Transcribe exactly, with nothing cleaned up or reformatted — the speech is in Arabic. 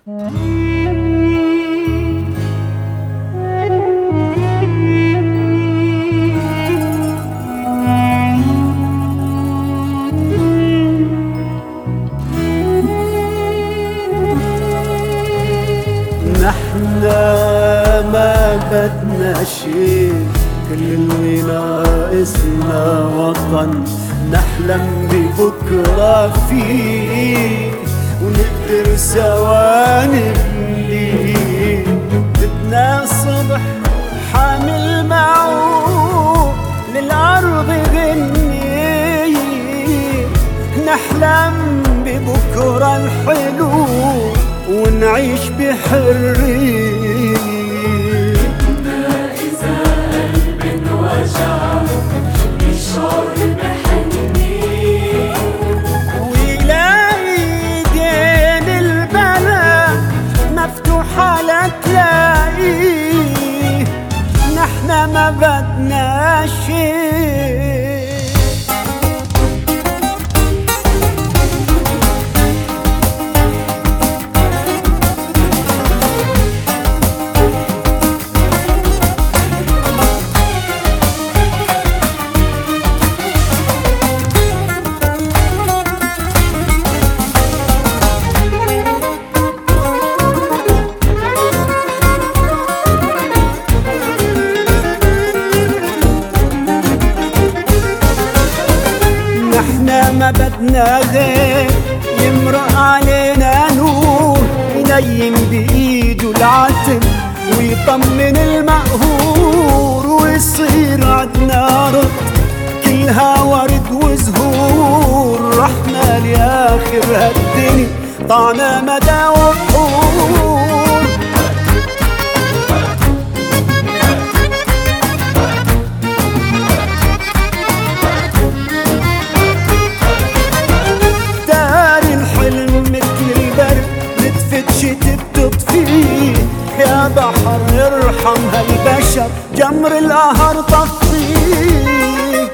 نحنا ما بدنا شي، كل اللي ناقصنا وطن نحلم ببكرة فيه ونقدر سوا نبنيه. بدنا صبح حامل معه للأرض غني، نحلم ببكرة الحلو ونعيش بحرية. إذا قلب انوجع يشعر بحنين ويلاقي ايدين البلد مفتوحة لتلاقيه، نحنا ما بدنا شي. نحنا ما بدنا غير يمرق علينا نور، ينيم بإيده العتم ويطمن المقهور، ويصير عدنا رد كلها ورد وزهور. رحنا لآخر هالدنيا طعنا مدى وبحور. تطفيه يا بحر ارحم هالبشر، جمر القهر طفيه.